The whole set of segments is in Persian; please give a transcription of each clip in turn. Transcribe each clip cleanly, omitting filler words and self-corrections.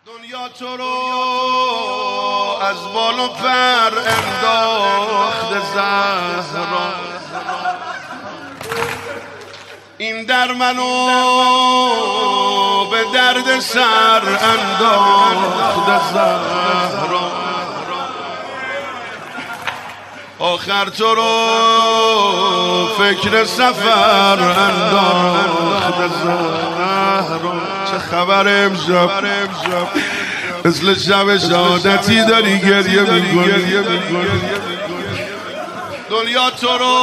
دنیا تو رو از بال و پر انداخت زهرا، این در منو به درد سر انداخت زهرا، آخر تو رو فکر سفر انداخت زهرا. چه خبر امشب؟ مثل شب شهادتی داری گریه میکنی. دنیا تو رو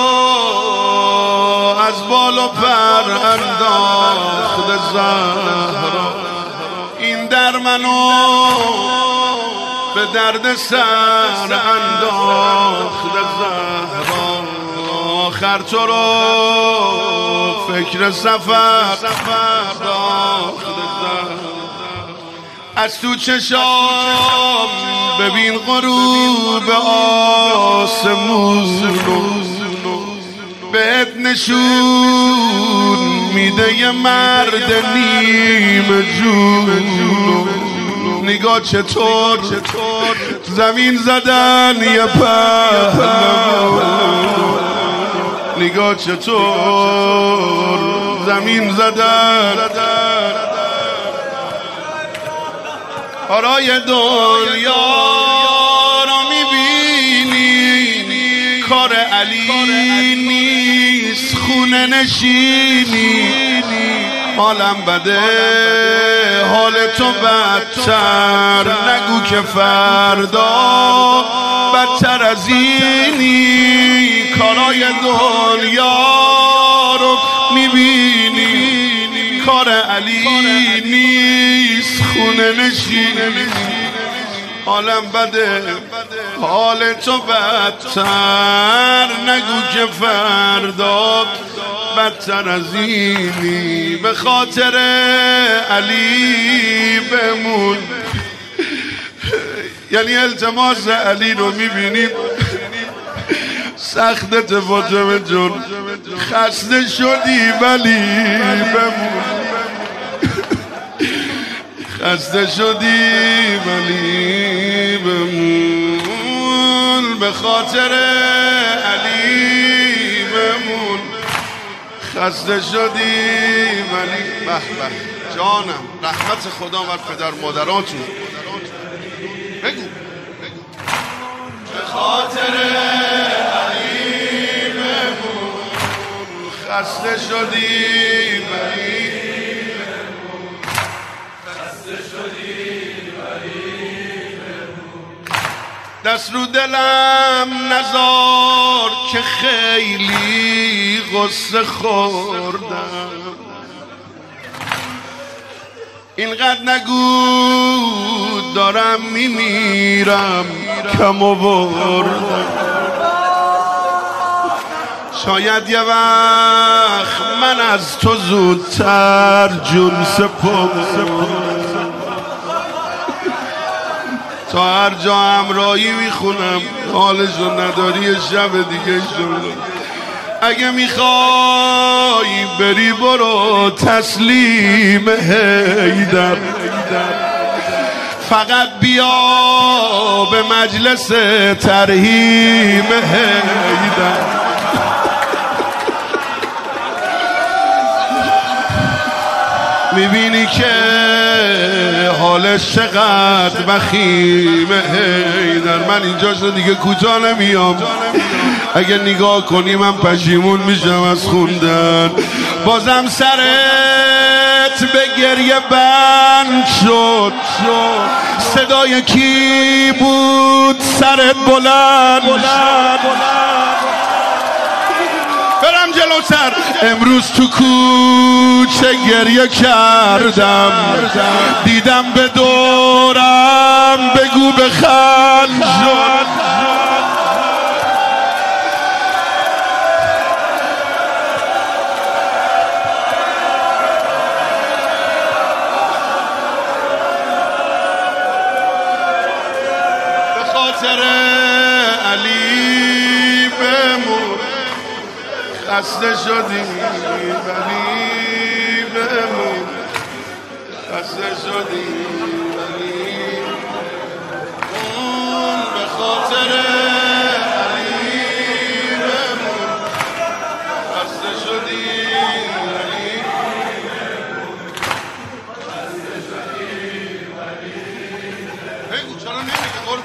از بال و پر انداخت زهرا، این در منو به درد سر انداخت زهرا، آخر تو رو فکر سفر انداخت زهرا. از تو چشام ببین غروب آسمون، بهت نشون میده یه مرد نیم جون. نگاه چطور زمین زدن یه پهلوان، نگاه چطور زمین زدن. آرای دنیا رو میبینی، کار علی نیست خونه نشینی. حالم بده حال تو بدتر، نگو که فردا بدتر از اینی. کارای دنیا رو میبینی، کار علی نیست خونه نشینی. حالم بده حال تو بدتر، نگو که فردا بدتر از اینی. به خاطر علی بمون، یعنی التماس علی رو میبینیم. سختت فاطمه جون، خسته شدی ولی بمون، خسته شدی ولی بمون. به خاطر علی بمون، خسته شدی ولی. به به جانم، رحمت خدا بر پدر مادراتون. بگو به خاطر علی بمون، خسته شدی ولی بمون، خسته شدی ولی بمون. دست رو دلم نذار که خیلی غصه خوردم، اینقدر نگو دارم میمیرم کم آوردم. شاید یه وقت من از تو زودتر جون سپردم، تا هر جا همراهی میخونم حالشو نداری یه شب دیگه شد. اگه میخوای بری برو تسلیم حیدر، فقط بیا به مجلس ترحیم حیدر. میبینی که حالش چقدر وخیم حیدر. من اینجا شد دیگه کوتاه نمیام، اگه نگاه کنی من پشیمون میشم از خوندن. بازم سرت به گریه بند شد، صدای کی بود سرت بلند شد. برم جلوتر، امروز تو کوچه گریه کردم، دیدم به دورم بگو بخند شد. علی بمون، خسته شدی ولی بمون، خسته شدی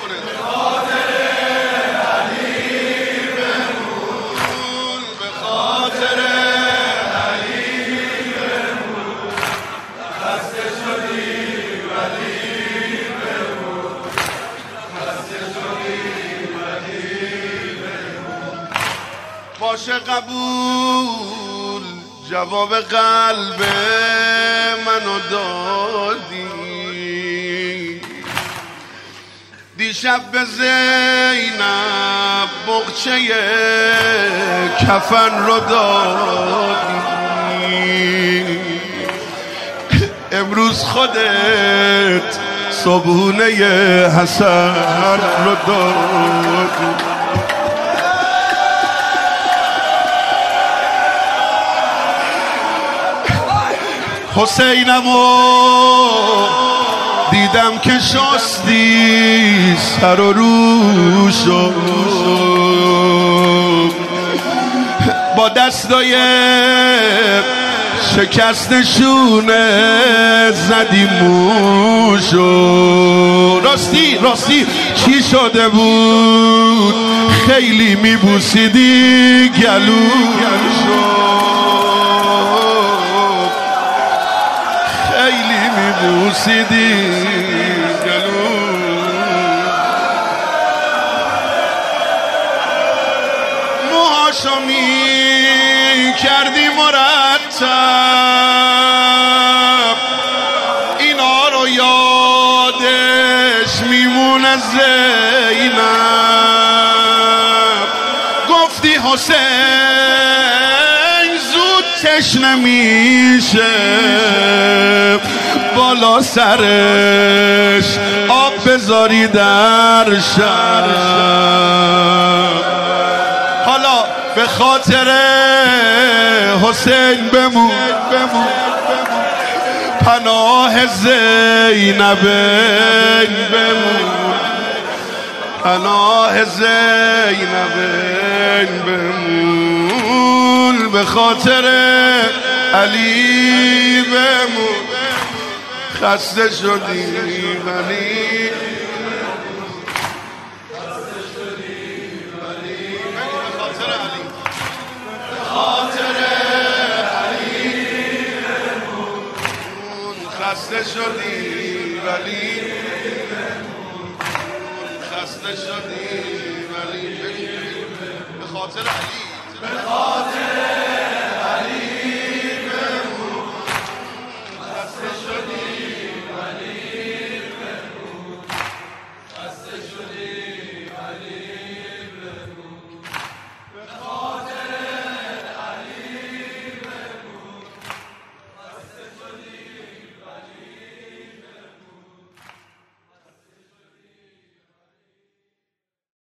کنه. به خاطر باشه قبول، جواب قلب منو دادی. دیشب به زینب بغچه کفن رو دادی. امروز خودت صبحونه حسن رو دادی. حسینمو دیدم که شستی سر و روشو، با دستای شکستشونه زدی موشو. راستی چی شده بود؟ خیلی میبوسیدی گلوشو، بوسیدی گلو. موهاشو می کردی مرتب، اینا رو یادش میمونه زینب. گفتی حسین زود تشنه میشه، بالا سرش آب بذاری در شب. حالا به خاطر حسین بمون، پناه زینب بمون، پناه زینب بمون. به خاطر علی بمون. خسته شدی ولی به خاطر علی، به خاطر علی خسته شدی ولی، خسته شدی ولی به خاطر علی.